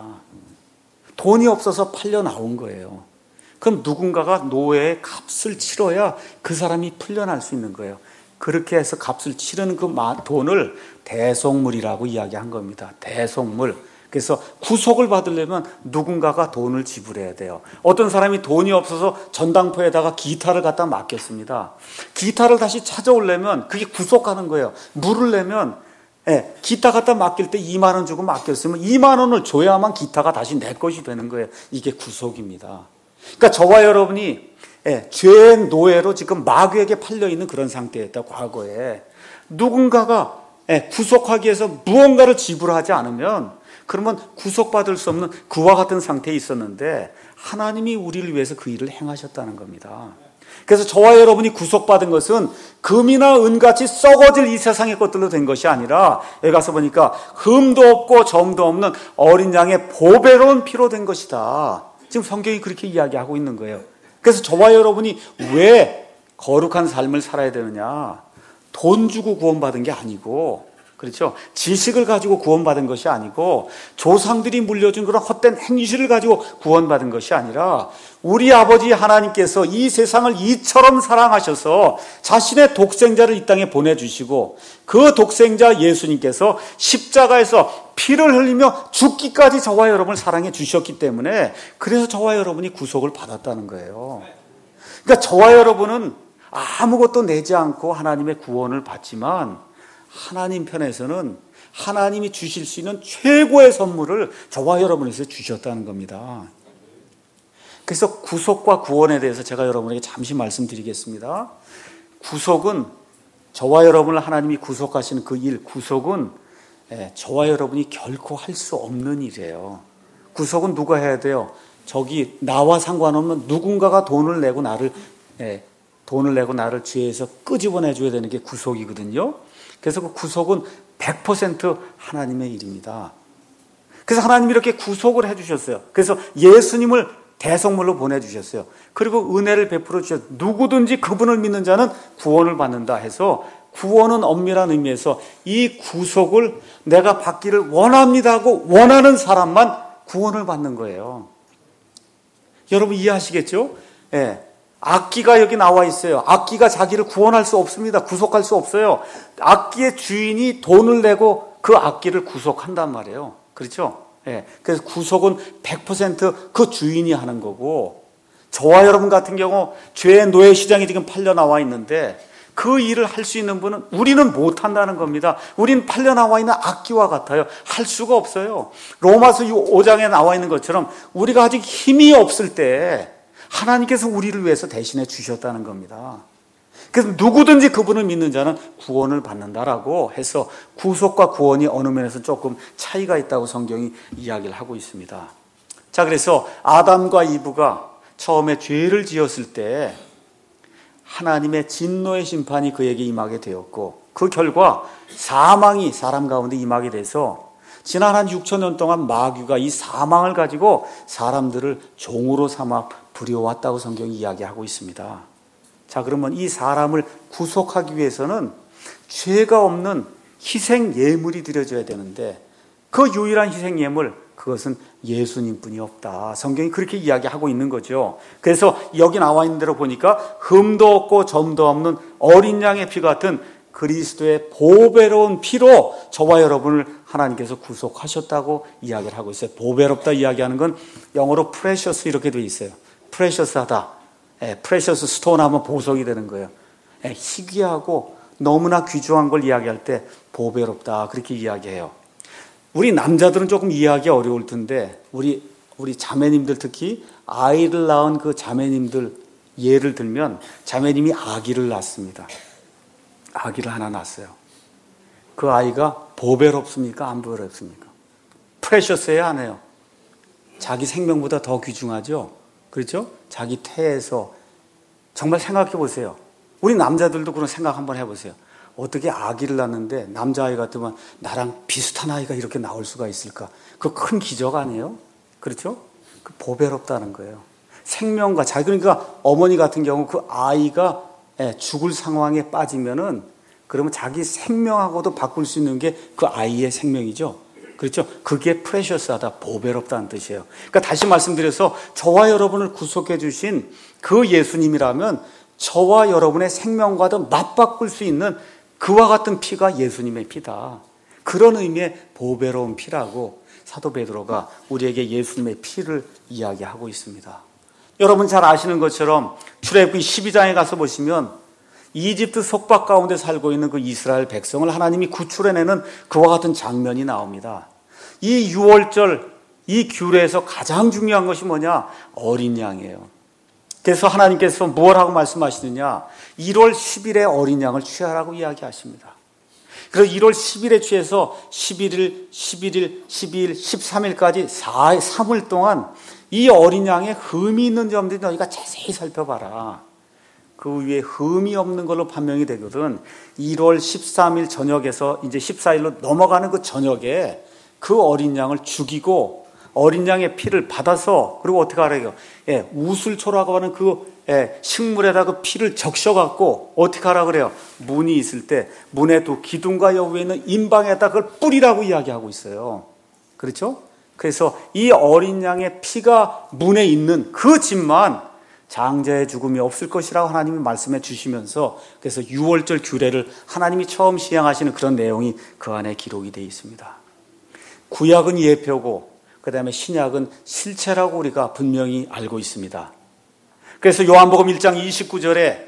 돈이 없어서 팔려 나온 거예요. 그럼 누군가가 노예의 값을 치러야 그 사람이 풀려날 수 있는 거예요. 그렇게 해서 값을 치르는 그 돈을 대속물이라고 이야기한 겁니다. 대속물. 그래서 구속을 받으려면 누군가가 돈을 지불해야 돼요. 어떤 사람이 돈이 없어서 전당포에다가 기타를 갖다 맡겼습니다. 기타를 다시 찾아오려면 그게 구속하는 거예요. 물을 내면 기타 갖다 맡길 때 2만 원 주고 맡겼으면 2만 원을 줘야만 기타가 다시 내 것이 되는 거예요. 이게 구속입니다. 그러니까 저와 여러분이 죄의 노예로 지금 마귀에게 팔려있는 그런 상태였다. 과거에 누군가가 구속하기 위해서 무언가를 지불하지 않으면 그러면 구속받을 수 없는 그와 같은 상태에 있었는데 하나님이 우리를 위해서 그 일을 행하셨다는 겁니다. 그래서 저와 여러분이 구속받은 것은 금이나 은같이 썩어질 이 세상의 것들로 된 것이 아니라 여기 가서 보니까 흠도 없고 점도 없는 어린 양의 보배로운 피로 된 것이다. 지금 성경이 그렇게 이야기하고 있는 거예요. 그래서 저와 여러분이 왜 거룩한 삶을 살아야 되느냐? 돈 주고 구원받은 게 아니고, 그렇죠? 지식을 가지고 구원받은 것이 아니고, 조상들이 물려준 그런 헛된 행실을 가지고 구원받은 것이 아니라, 우리 아버지 하나님께서 이 세상을 이처럼 사랑하셔서 자신의 독생자를 이 땅에 보내주시고, 그 독생자 예수님께서 십자가에서 피를 흘리며 죽기까지 저와 여러분을 사랑해 주셨기 때문에, 그래서 저와 여러분이 구속을 받았다는 거예요. 그러니까 저와 여러분은 아무것도 내지 않고 하나님의 구원을 받지만, 하나님 편에서는 하나님이 주실 수 있는 최고의 선물을 저와 여러분에서 주셨다는 겁니다. 그래서 구속과 구원에 대해서 제가 여러분에게 잠시 말씀드리겠습니다. 구속은 저와 여러분을 하나님이 구속하시는 그 일, 구속은 저와 여러분이 결코 할 수 없는 일이에요. 구속은 누가 해야 돼요? 저기 나와 상관없는 누군가가 돈을 내고 나를 죄에서 끄집어내 줘야 되는 게 구속이거든요. 그래서 그 구속은 100% 하나님의 일입니다. 그래서 하나님이 이렇게 구속을 해주셨어요. 그래서 예수님을 대성물로 보내주셨어요. 그리고 은혜를 베풀어 주셨어요. 누구든지 그분을 믿는 자는 구원을 받는다 해서, 구원은 엄밀한 의미에서 이 구속을 내가 받기를 원합니다 하고 원하는 사람만 구원을 받는 거예요. 여러분 이해하시겠죠? 악기가 여기 나와 있어요. 악기가 자기를 구원할 수 없습니다. 구속할 수 없어요. 악기의 주인이 돈을 내고 그 악기를 구속한단 말이에요. 그렇죠? 그래서 구속은 100% 그 주인이 하는 거고, 저와 여러분 같은 경우 죄의 노예 시장에 지금 팔려 나와 있는데 그 일을 할 수 있는 분은 우리는 못 한다는 겁니다. 우리는 팔려 나와 있는 악기와 같아요. 할 수가 없어요. 로마서 5장에 나와 있는 것처럼 우리가 아직 힘이 없을 때 하나님께서 우리를 위해서 대신해 주셨다는 겁니다. 그래서 누구든지 그분을 믿는 자는 구원을 받는다라고 해서, 구속과 구원이 어느 면에서 조금 차이가 있다고 성경이 이야기를 하고 있습니다. 자, 그래서 아담과 이브가 처음에 죄를 지었을 때 하나님의 진노의 심판이 그에게 임하게 되었고, 그 결과 사망이 사람 가운데 임하게 돼서 지난 한 6,000년 동안 마귀가 이 사망을 가지고 사람들을 종으로 삼아 부려왔다고 성경이 이야기하고 있습니다. 자, 그러면 이 사람을 구속하기 위해서는 죄가 없는 희생 예물이 드려져야 되는데, 그 유일한 희생 예물, 그것은 예수님뿐이 없다. 성경이 그렇게 이야기하고 있는 거죠. 그래서 여기 나와 있는 대로 보니까 흠도 없고 점도 없는 어린 양의 피 같은 그리스도의 보배로운 피로 저와 여러분을 하나님께서 구속하셨다고 이야기를 하고 있어요. 보배롭다 이야기하는 건 영어로 precious 이렇게 되어 있어요. 프레셔스하다. 프레셔스 스톤 하면 보석이 되는 거예요. 희귀하고 너무나 귀중한 걸 이야기할 때 보배롭다 그렇게 이야기해요. 우리 남자들은 조금 이해하기 어려울 텐데, 우리 자매님들, 특히 아이를 낳은 그 자매님들 예를 들면, 자매님이 아기를 낳습니다. 아기를 하나 낳았어요. 그 아이가 보배롭습니까? 안 보배롭습니까? 프레셔스해야 안 해요? 자기 생명보다 더 귀중하죠? 그렇죠? 자기 태에서. 정말 생각해 보세요. 우리 남자들도 그런 생각 한번 해보세요. 어떻게 아기를 낳는데 남자아이 같으면 나랑 비슷한 아이가 이렇게 나올 수가 있을까? 그 큰 기적 아니에요? 그렇죠? 그 보배롭다는 거예요. 생명과 자기, 그러니까 어머니 같은 경우 그 아이가 죽을 상황에 빠지면은, 그러면 자기 생명하고도 바꿀 수 있는 게 그 아이의 생명이죠. 그렇죠? 그게 프레셔스하다, 보배롭다는 뜻이에요. 그러니까 다시 말씀드려서, 저와 여러분을 구속해 주신 그 예수님이라면 저와 여러분의 생명과도 맞바꿀 수 있는 그와 같은 피가 예수님의 피다. 그런 의미의 보배로운 피라고 사도 베드로가 우리에게 예수님의 피를 이야기하고 있습니다. 여러분 잘 아시는 것처럼 출애굽기 12장에 가서 보시면 이집트 속박 가운데 살고 있는 그 이스라엘 백성을 하나님이 구출해내는 그와 같은 장면이 나옵니다. 이 유월절, 이 규례에서 가장 중요한 것이 뭐냐? 어린 양이에요. 그래서 하나님께서 뭘 하고 말씀하시느냐? 1월 10일에 어린 양을 취하라고 이야기하십니다. 그래서 1월 10일에 취해서 11일, 12일, 13일까지 3일 동안 이 어린 양에 흠이 있는 점들이 너희가 자세히 살펴봐라. 그 위에 흠이 없는 걸로 판명이 되거든. 1월 13일 저녁에서 이제 14일로 넘어가는 그 저녁에 그 어린 양을 죽이고 어린 양의 피를 받아서, 그리고 어떻게 하라고요? 우슬초라고 하는 그 식물에다 그 피를 적셔갖고 어떻게 하라 그래요? 문이 있을 때 문의 두 기둥과 여부에 있는 임방에다 그걸 뿌리라고 이야기하고 있어요. 그렇죠? 그래서 이 어린 양의 피가 문에 있는 그 집만 장자의 죽음이 없을 것이라고 하나님이 말씀해 주시면서, 그래서 6월절 규례를 하나님이 처음 시행하시는 그런 내용이 그 안에 기록이 되어 있습니다. 구약은 예표고 그 다음에 신약은 실체라고 우리가 분명히 알고 있습니다. 그래서 요한복음 1장 29절에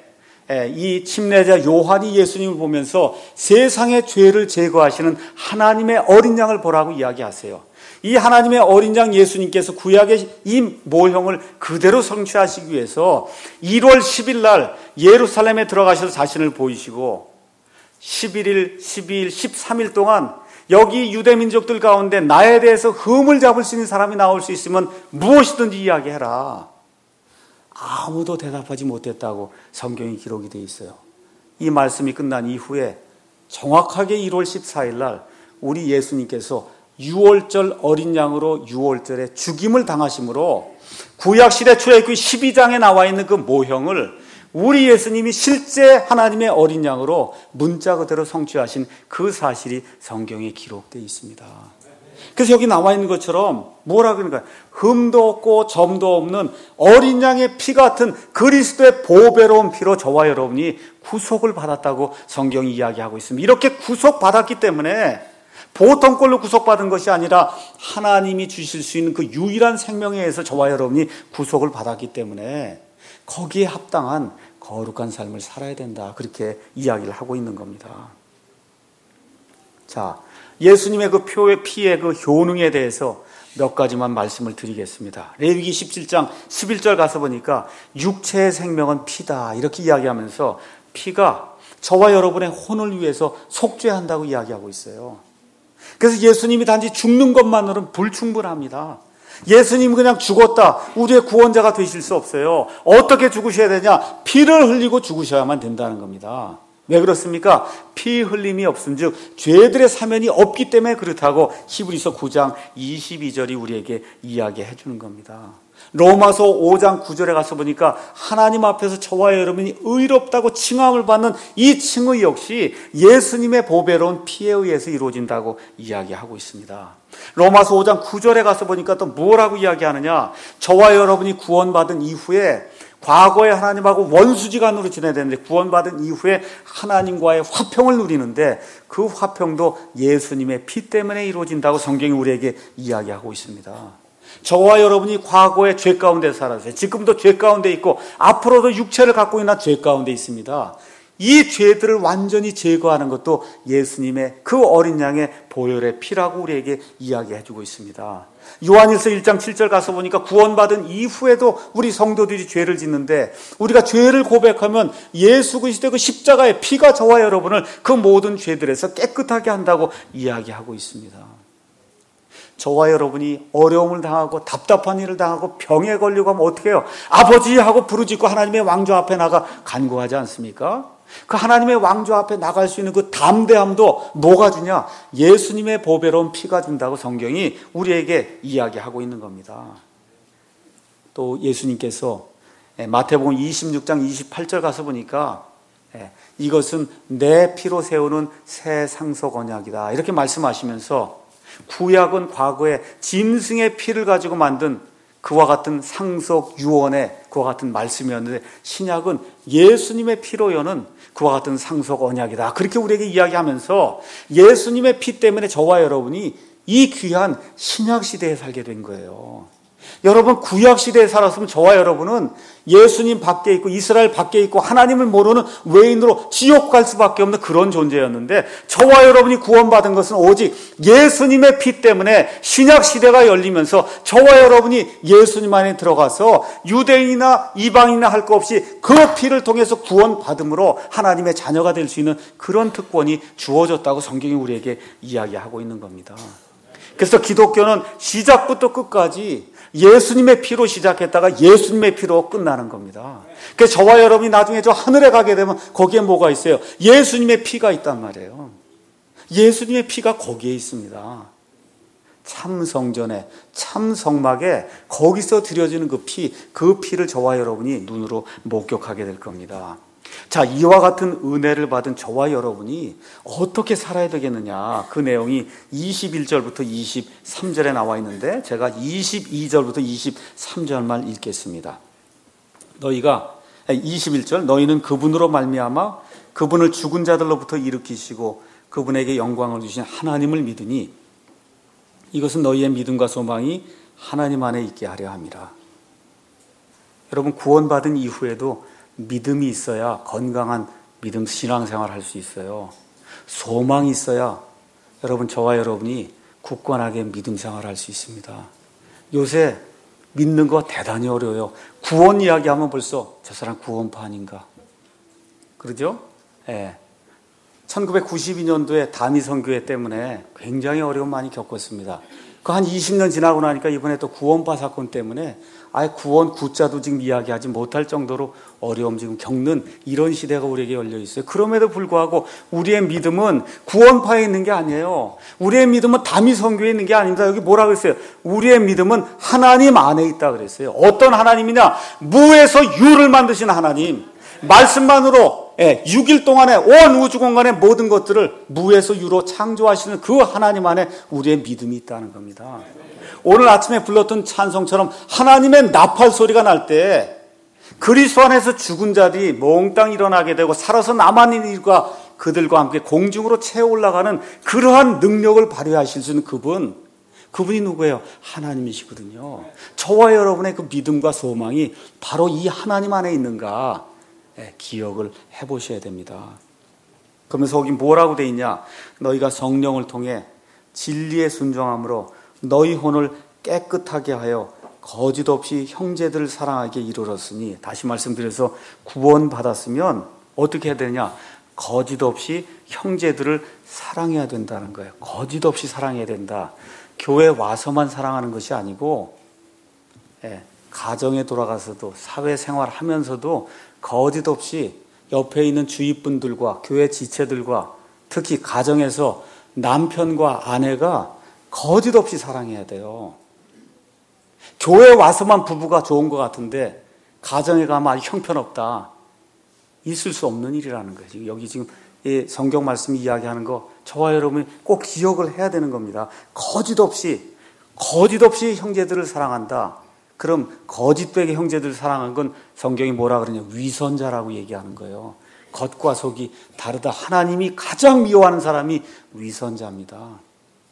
이 침례자 요한이 예수님을 보면서 세상의 죄를 제거하시는 하나님의 어린 양을 보라고 이야기하세요. 이 하나님의 어린 양 예수님께서 구약의 이 모형을 그대로 성취하시기 위해서 1월 10일 날 예루살렘에 들어가셔서 자신을 보이시고, 11일, 12일, 13일 동안 여기 유대민족들 가운데 나에 대해서 흠을 잡을 수 있는 사람이 나올 수 있으면 무엇이든지 이야기해라. 아무도 대답하지 못했다고 성경이 기록이 되어 있어요. 이 말씀이 끝난 이후에 정확하게 1월 14일 날 우리 예수님께서 6월절 어린 양으로 6월절에 죽임을 당하심으로 구약시대 출애굽기 12장에 나와 있는 그 모형을 우리 예수님이 실제 하나님의 어린 양으로 문자 그대로 성취하신 그 사실이 성경에 기록되어 있습니다. 그래서 여기 나와 있는 것처럼 뭐라 그러는가요? 흠도 없고 점도 없는 어린 양의 피 같은 그리스도의 보배로운 피로 저와 여러분이 구속을 받았다고 성경이 이야기하고 있습니다. 이렇게 구속받았기 때문에 보통 걸로 구속받은 것이 아니라 하나님이 주실 수 있는 그 유일한 생명에 의해서 저와 여러분이 구속을 받았기 때문에 거기에 합당한 거룩한 삶을 살아야 된다. 그렇게 이야기를 하고 있는 겁니다. 자, 예수님의 그 피의 그 효능에 대해서 몇 가지만 말씀을 드리겠습니다. 레위기 17장 11절 가서 보니까 육체의 생명은 피다. 이렇게 이야기하면서 피가 저와 여러분의 혼을 위해서 속죄한다고 이야기하고 있어요. 그래서 예수님이 단지 죽는 것만으로는 불충분합니다. 예수님 그냥 죽었다. 우리의 구원자가 되실 수 없어요. 어떻게 죽으셔야 되냐? 피를 흘리고 죽으셔야만 된다는 겁니다. 왜 그렇습니까? 피 흘림이 없은즉 죄들의 사면이 없기 때문에 그렇다고 히브리서 9장 22절이 우리에게 이야기해 주는 겁니다. 로마서 5장 9절에 가서 보니까 하나님 앞에서 저와 여러분이 의롭다고 칭함을 받는 이 칭의 역시 예수님의 보배로운 피에 의해서 이루어진다고 이야기하고 있습니다. 로마서 5장 9절에 가서 보니까 또 뭐라고 이야기하느냐? 저와 여러분이 구원받은 이후에 과거에 하나님하고 원수지간으로 지내야 되는데 구원받은 이후에 하나님과의 화평을 누리는데 그 화평도 예수님의 피 때문에 이루어진다고 성경이 우리에게 이야기하고 있습니다. 저와 여러분이 과거에 죄 가운데 살았어요. 지금도 죄 가운데 있고 앞으로도 육체를 갖고 있는 죄 가운데 있습니다. 이 죄들을 완전히 제거하는 것도 예수님의 그 어린 양의 보혈의 피라고 우리에게 이야기해주고 있습니다. 요한일서 1장 7절 가서 보니까 구원받은 이후에도 우리 성도들이 죄를 짓는데 우리가 죄를 고백하면 예수 그리스도의 그 십자가의 피가 저와 여러분을 그 모든 죄들에서 깨끗하게 한다고 이야기하고 있습니다. 저와 여러분이 어려움을 당하고 답답한 일을 당하고 병에 걸리고 하면 어떻게 해요? 아버지 하고 부르짖고 하나님의 왕좌 앞에 나가 간구하지 않습니까? 그 하나님의 왕좌 앞에 나갈 수 있는 그 담대함도 뭐가 주냐? 예수님의 보배로운 피가 준다고 성경이 우리에게 이야기하고 있는 겁니다. 또 예수님께서 마태복음 26장 28절 가서 보니까 이것은 내 피로 세우는 새 상속 언약이다 이렇게 말씀하시면서 구약은 과거에 짐승의 피를 가지고 만든 그와 같은 상속 유언의 그와 같은 말씀이었는데 신약은 예수님의 피로 여는 그와 같은 상속 언약이다. 그렇게 우리에게 이야기하면서 예수님의 피 때문에 저와 여러분이 이 귀한 신약 시대에 살게 된 거예요. 여러분 구약 시대에 살았으면 저와 여러분은 예수님 밖에 있고 이스라엘 밖에 있고 하나님을 모르는 외인으로 지옥 갈 수밖에 없는 그런 존재였는데 저와 여러분이 구원받은 것은 오직 예수님의 피 때문에 신약 시대가 열리면서 저와 여러분이 예수님 안에 들어가서 유대인이나 이방인이나 할 것 없이 그 피를 통해서 구원받음으로 하나님의 자녀가 될 수 있는 그런 특권이 주어졌다고 성경이 우리에게 이야기하고 있는 겁니다. 그래서 기독교는 시작부터 끝까지 예수님의 피로 시작했다가 예수님의 피로 끝나는 겁니다. 그래서 저와 여러분이 나중에 저 하늘에 가게 되면 거기에 뭐가 있어요? 예수님의 피가 있단 말이에요. 예수님의 피가 거기에 있습니다. 참 성전에, 참 성막에 거기서 드려지는 그 피를 저와 여러분이 눈으로 목격하게 될 겁니다. 자, 이와 같은 은혜를 받은 저와 여러분이 어떻게 살아야 되겠느냐? 그 내용이 21절부터 23절에 나와 있는데 제가 22절부터 23절만 읽겠습니다. 21절 너희는 그분으로 말미암아 그분을 죽은 자들로부터 일으키시고 그분에게 영광을 주신 하나님을 믿으니 이것은 너희의 믿음과 소망이 하나님 안에 있게 하려 함이라. 여러분 구원받은 이후에도 믿음이 있어야 건강한 믿음 신앙생활을 할 수 있어요. 소망이 있어야 여러분 저와 여러분이 굳건하게 믿음 생활을 할 수 있습니다. 요새 믿는 거 대단히 어려워요. 구원 이야기하면 벌써 저 사람 구원파 아닌가? 그러죠? 예. 1992년도에 다미선교회 때문에 굉장히 어려움 많이 겪었습니다. 그 한 20년 지나고 나니까 이번에 또 구원파 사건 때문에 아예 구원 구자도 지금 이야기하지 못할 정도로 어려움 지금 겪는 이런 시대가 우리에게 열려 있어요. 그럼에도 불구하고 우리의 믿음은 구원파에 있는 게 아니에요. 우리의 믿음은 다미선교에 있는 게 아닙니다. 여기 뭐라 그랬어요? 우리의 믿음은 하나님 안에 있다 그랬어요. 어떤 하나님이냐? 무에서 유를 만드신 하나님. 말씀만으로 6일 동안에 온 우주 공간의 모든 것들을 무에서 유로 창조하시는 그 하나님 안에 우리의 믿음이 있다는 겁니다. 오늘 아침에 불렀던 찬송처럼 하나님의 나팔 소리가 날 때 그리스도 안에서 죽은 자들이 몽땅 일어나게 되고 살아서 남아있는 이들과 그들과 함께 공중으로 채워 올라가는 그러한 능력을 발휘하실 수 있는 그분이 누구예요? 하나님이시거든요. 저와 여러분의 그 믿음과 소망이 바로 이 하나님 안에 있는가 기억을 해보셔야 됩니다. 그러면서 거기 뭐라고 돼 있냐? 너희가 성령을 통해 진리에 순종함으로 너희 혼을 깨끗하게 하여 거짓 없이 형제들을 사랑하게 이르렀으니, 다시 말씀드려서 구원받았으면 어떻게 해야 되냐? 거짓 없이 형제들을 사랑해야 된다는 거예요. 거짓 없이 사랑해야 된다. 교회 와서만 사랑하는 것이 아니고 가정에 돌아가서도 사회생활 하면서도 거짓 없이 옆에 있는 주위분들과 교회 지체들과 특히 가정에서 남편과 아내가 거짓 없이 사랑해야 돼요. 교회 와서만 부부가 좋은 것 같은데 가정에 가면 아주 형편없다. 있을 수 없는 일이라는 거예요. 여기 지금 이 성경 말씀이 이야기하는 거 저와 여러분이 꼭 기억을 해야 되는 겁니다. 거짓 없이 형제들을 사랑한다. 그럼 거짓되게 형제들을 사랑하는 건 성경이 뭐라 그러냐? 위선자라고 얘기하는 거예요. 겉과 속이 다르다. 하나님이 가장 미워하는 사람이 위선자입니다.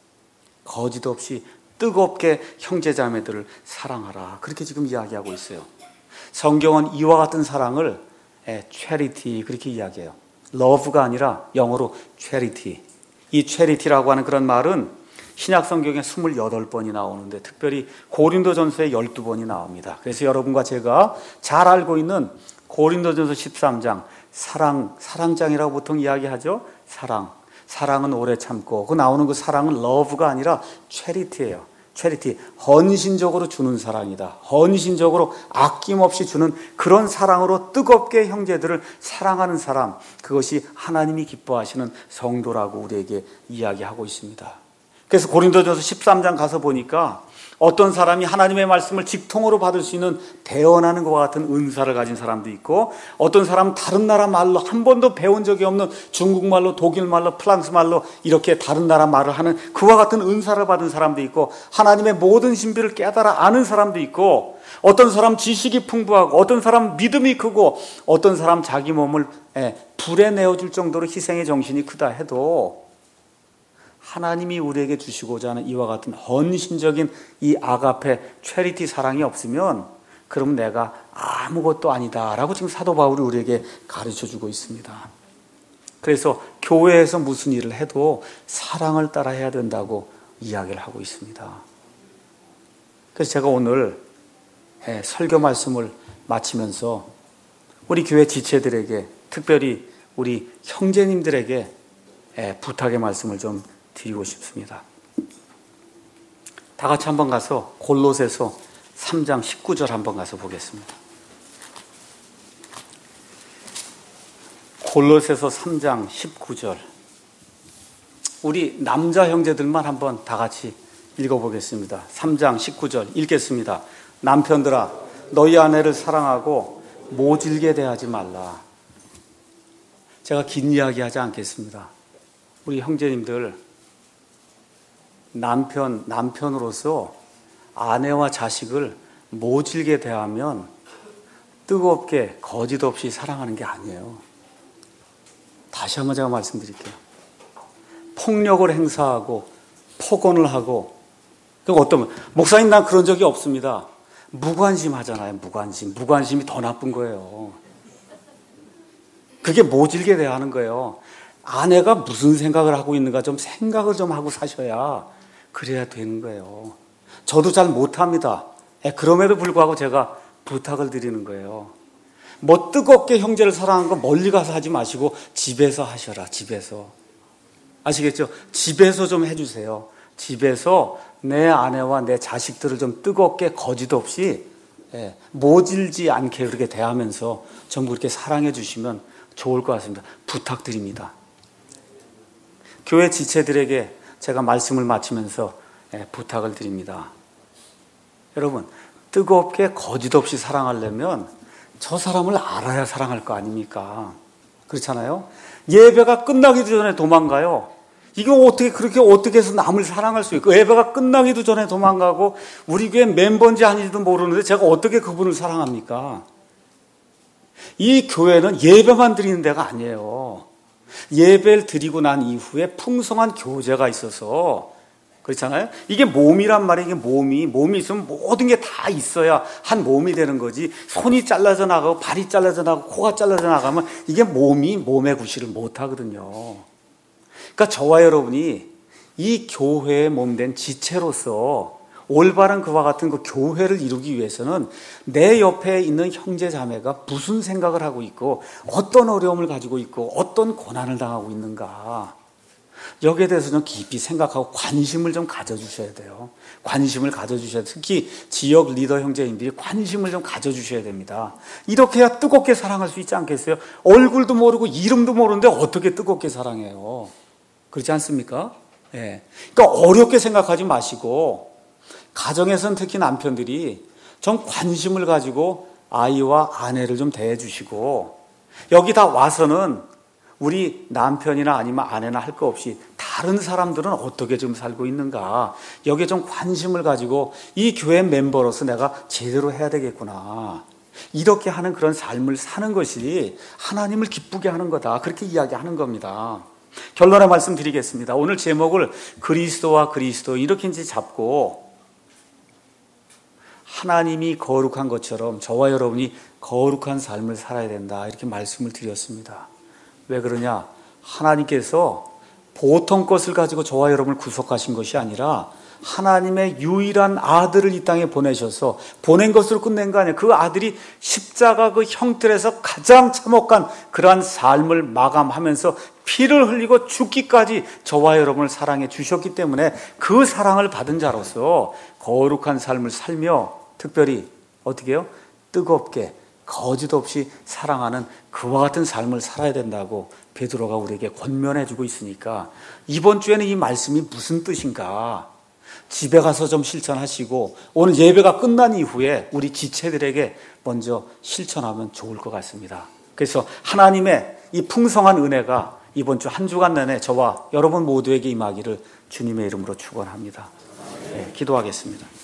거짓 없이 뜨겁게 형제자매들을 사랑하라. 그렇게 지금 이야기하고 있어요. 성경은 이와 같은 사랑을 charity 그렇게 이야기해요. love가 아니라 영어로 charity. 이 charity라고 하는 그런 말은 신약 성경에 28번이 나오는데 특별히 고린도전서에 12번이 나옵니다. 그래서 여러분과 제가 잘 알고 있는 고린도전서 13장 사랑장이라고 보통 이야기하죠. 사랑은 오래 참고 그 나오는 그 사랑은 love가 아니라 charity예요. charity, 헌신적으로 주는 사랑이다. 헌신적으로 아낌없이 주는 그런 사랑으로 뜨겁게 형제들을 사랑하는 사람, 그것이 하나님이 기뻐하시는 성도라고 우리에게 이야기하고 있습니다. 그래서 고린도전서 13장 가서 보니까 어떤 사람이 하나님의 말씀을 직통으로 받을 수 있는 대언하는 것과 같은 은사를 가진 사람도 있고, 어떤 사람은 다른 나라 말로 한 번도 배운 적이 없는 중국말로, 독일말로, 프랑스말로 이렇게 다른 나라 말을 하는 그와 같은 은사를 받은 사람도 있고, 하나님의 모든 신비를 깨달아 아는 사람도 있고, 어떤 사람 지식이 풍부하고, 어떤 사람 믿음이 크고, 어떤 사람 자기 몸을 불에 내어줄 정도로 희생의 정신이 크다 해도 하나님이 우리에게 주시고자 하는 이와 같은 헌신적인 이 아가페 체리티 사랑이 없으면 그럼 내가 아무것도 아니다라고 지금 사도 바울이 우리에게 가르쳐주고 있습니다. 그래서 교회에서 무슨 일을 해도 사랑을 따라 해야 된다고 이야기를 하고 있습니다. 그래서 제가 오늘 설교 말씀을 마치면서 우리 교회 지체들에게, 특별히 우리 형제님들에게 부탁의 말씀을 좀 드리고 싶습니다. 다 같이 한번 가서 골로새서 3장 19절 한번 가서 보겠습니다. 골로새서 3장 19절. 우리 남자 형제들만 한번 다 같이 읽어보겠습니다. 3장 19절 읽겠습니다. 남편들아, 너희 아내를 사랑하고 모질게 대하지 말라. 제가 긴 이야기 하지 않겠습니다. 우리 형제님들, 남편으로서 아내와 자식을 모질게 대하면 뜨겁게 거짓 없이 사랑하는 게 아니에요. 다시 한번 제가 말씀드릴게요. 폭력을 행사하고 폭언을 하고, 어떤 목사님 난 그런 적이 없습니다. 무관심 하잖아요. 무관심이 더 나쁜 거예요. 그게 모질게 대하는 거예요. 아내가 무슨 생각을 하고 있는가 좀 생각을 좀 하고 사셔야 그래야 되는 거예요. 저도 잘 못합니다. 그럼에도 불구하고 제가 부탁을 드리는 거예요. 뭐 뜨겁게 형제를 사랑하는 거 멀리 가서 하지 마시고 집에서 하셔라. 집에서. 아시겠죠? 집에서 좀 해주세요. 집에서 내 아내와 내 자식들을 좀 뜨겁게 거짓 없이 모질지 않게 그렇게 대하면서 전부 그렇게 사랑해 주시면 좋을 것 같습니다. 부탁드립니다. 교회 지체들에게 제가 말씀을 마치면서 부탁을 드립니다. 여러분, 뜨겁게 거짓 없이 사랑하려면 저 사람을 알아야 사랑할 거 아닙니까? 그렇잖아요? 예배가 끝나기도 전에 도망가요. 이거 어떻게 해서 남을 사랑할 수 있고, 예배가 끝나기도 전에 도망가고, 우리 교회 멤버인지 아닌지도 모르는데 제가 어떻게 그분을 사랑합니까? 이 교회는 예배만 드리는 데가 아니에요. 예배를 드리고 난 이후에 풍성한 교제가 있어서, 그렇잖아요? 이게 몸이란 말이에요. 이게 몸이 있으면 모든 게 다 있어야 한 몸이 되는 거지. 손이 잘라져 나가고, 발이 잘라져 나가고, 코가 잘라져 나가면 이게 몸의 구실을 못 하거든요. 그러니까 저와 여러분이 이 교회의 몸된 지체로서 올바른 그와 같은 그 교회를 이루기 위해서는 내 옆에 있는 형제 자매가 무슨 생각을 하고 있고 어떤 어려움을 가지고 있고 어떤 고난을 당하고 있는가, 여기에 대해서 좀 깊이 생각하고 관심을 좀 가져주셔야 돼요. 관심을 가져주셔야 돼요. 특히 지역 리더 형제님들이 관심을 좀 가져주셔야 됩니다. 이렇게 해야 뜨겁게 사랑할 수 있지 않겠어요? 얼굴도 모르고 이름도 모르는데 어떻게 뜨겁게 사랑해요? 그렇지 않습니까? 예. 그러니까 어렵게 생각하지 마시고, 가정에서는 특히 남편들이 좀 관심을 가지고 아이와 아내를 좀 대해주시고, 여기 다 와서는 우리 남편이나 아니면 아내나 할 거 없이 다른 사람들은 어떻게 좀 살고 있는가, 여기에 좀 관심을 가지고 이 교회 멤버로서 내가 제대로 해야 되겠구나, 이렇게 하는 그런 삶을 사는 것이 하나님을 기쁘게 하는 거다, 그렇게 이야기하는 겁니다. 결론의 말씀 드리겠습니다. 오늘 제목을 그리스도와 그리스도 이렇게 이제 잡고, 하나님이 거룩한 것처럼 저와 여러분이 거룩한 삶을 살아야 된다, 이렇게 말씀을 드렸습니다. 왜 그러냐? 하나님께서 보통 것을 가지고 저와 여러분을 구속하신 것이 아니라 하나님의 유일한 아들을 이 땅에 보내셔서, 보낸 것으로 끝낸 거 아니에요. 그 아들이 십자가 그 형틀에서 가장 참혹한 그러한 삶을 마감하면서 피를 흘리고 죽기까지 저와 여러분을 사랑해 주셨기 때문에 그 사랑을 받은 자로서 거룩한 삶을 살며, 특별히 어떻게 해요? 뜨겁게 거짓 없이 사랑하는 그와 같은 삶을 살아야 된다고 베드로가 우리에게 권면해 주고 있으니까, 이번 주에는 이 말씀이 무슨 뜻인가 집에 가서 좀 실천하시고, 오늘 예배가 끝난 이후에 우리 지체들에게 먼저 실천하면 좋을 것 같습니다. 그래서 하나님의 이 풍성한 은혜가 이번 주 한 주간 내내 저와 여러분 모두에게 임하기를 주님의 이름으로 축원합니다. 네, 기도하겠습니다.